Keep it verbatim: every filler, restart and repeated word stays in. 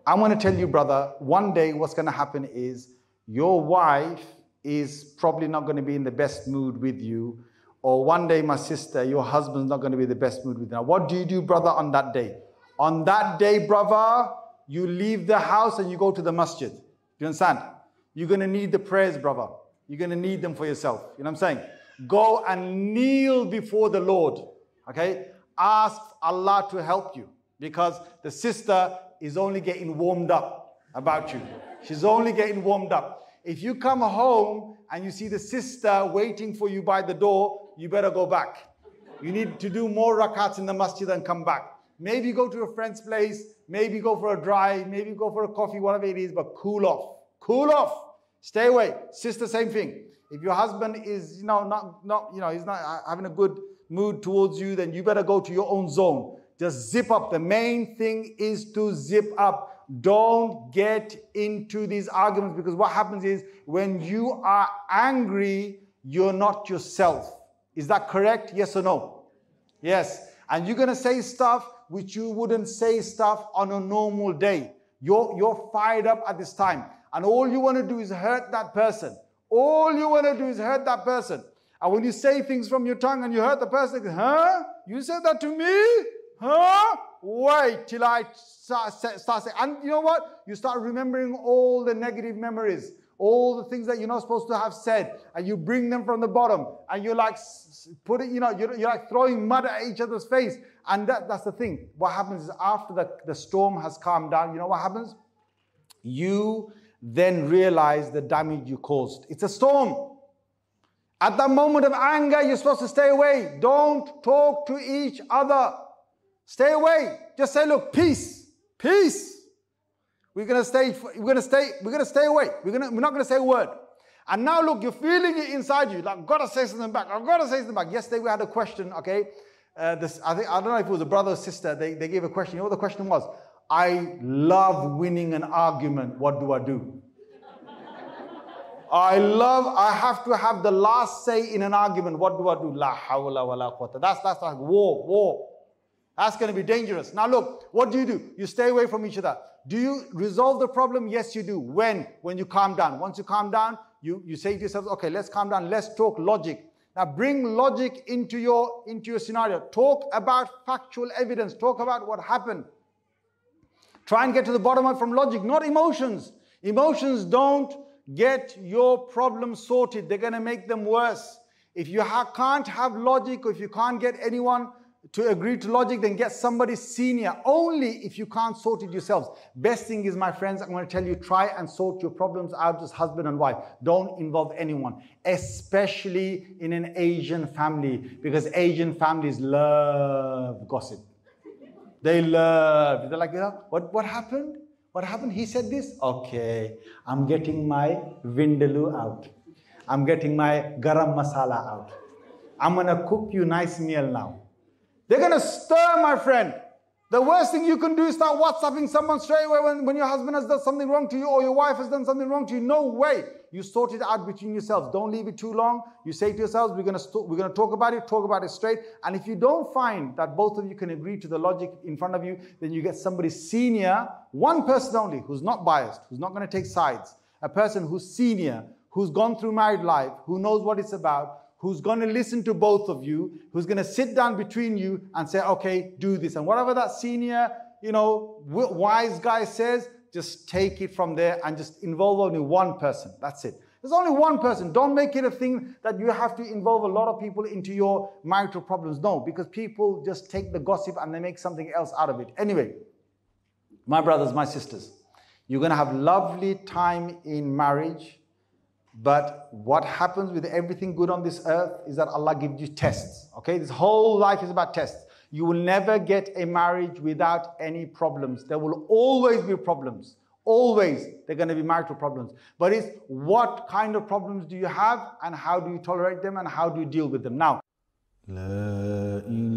I'm going to tell you, brother, one day what's going to happen is your wife is probably not going to be in the best mood with you. Or one day, my sister, your husband's not going to be in the best mood with you. Now, what do you do, brother, on that day? On that day, brother, you leave the house and you go to the masjid. Do you understand? You're going to need the prayers, brother. You're going to need them for yourself. You know what I'm saying? Go and kneel before the Lord. Okay? Ask Allah to help you. Because the sister is only getting warmed up about you. She's only getting warmed up. If you come home and you see the sister waiting for you by the door, you better go back. You need to do more rakats in the masjid and come back. Maybe go to a friend's place, maybe go for a drive, maybe go for a coffee, whatever it is, but cool off. Cool off. Stay away. Sister, same thing. If your husband is, you know, not, not, you know, he's not having a good mood towards you, then you better go to your own zone. Just zip up. The main thing is to zip up. Don't get into these arguments, because what happens is when you are angry, you're not yourself. Is that correct? Yes or no? Yes. And you're going to say stuff which you wouldn't say stuff on a normal day. You're, you're fired up at this time. And all you want to do is hurt that person. All you want to do is hurt that person. And when you say things from your tongue and you hurt the person, huh? You said that to me? Huh? Wait till I start, start saying. And you know what? You start remembering all the negative memories, all the things that you're not supposed to have said, and you bring them from the bottom, and you're like, put it, you know, you're, you're like throwing mud at each other's face. And that, that's the thing. What happens is after the, the storm has calmed down, you know what happens? You then realize the damage you caused. It's a storm. At that moment of anger, you're supposed to stay away. Don't talk to each other. Stay away. Just say, look, peace, peace. We're gonna stay. We're gonna stay. We're gonna stay away. We're gonna. We're not gonna say a word. And now, look, you're feeling it inside you. Like, I've got to say something back. I've got to say something back. Yesterday we had a question. Okay, uh, this. I think I don't know if it was a brother or sister. They they gave a question. You know what the question was? I love winning an argument. What do I do? I love. I have to have the last say in an argument. What do I do? La hawla wa la quwwata. That's that's like war. War. That's going to be dangerous. Now look, what do you do? You stay away from each other. Do you resolve the problem? Yes, you do. When? When you calm down. Once you calm down, you, you say to yourself, okay, let's calm down. Let's talk logic. Now bring logic into your, into your scenario. Talk about factual evidence. Talk about what happened. Try and get to the bottom of it from logic, not emotions. Emotions don't get your problems sorted. They're going to make them worse. If you ha- can't have logic, or if you can't get anyone to agree to logic, then get somebody senior. Only if you can't sort it yourselves. Best thing is, my friends, I'm going to tell you, try and sort your problems out as husband and wife. Don't involve anyone, especially in an Asian family, because Asian families love gossip. They love, they're like, you know, what, what happened? What happened? He said this? Okay, I'm getting my vindaloo out. I'm getting my garam masala out. I'm going to cook you nice meal now. They're going to stir, my friend. The worst thing you can do is start WhatsApping someone straight away when, when your husband has done something wrong to you, or your wife has done something wrong to you. No way. You sort it out between yourselves. Don't leave it too long. You say to yourselves, we're going to, we're going to talk about it, talk about it straight. And if you don't find that both of you can agree to the logic in front of you, then you get somebody senior, one person only, who's not biased, who's not going to take sides. A person who's senior, who's gone through married life, who knows what it's about, who's going to listen to both of you, who's going to sit down between you and say, okay, do this. And whatever that senior, you know, wise guy says, just take it from there and just involve only one person. That's it. There's only one person. Don't make it a thing that you have to involve a lot of people into your marital problems. No, because people just take the gossip and they make something else out of it. Anyway, my brothers, my sisters, you're going to have lovely time in marriage. But what happens with everything good on this earth is that Allah gives you tests. Okay, this whole life is about tests. You will never get a marriage without any problems. There will always be problems. Always, there are going to be marital problems. But it's what kind of problems do you have, and how do you tolerate them, and how do you deal with them? Now, La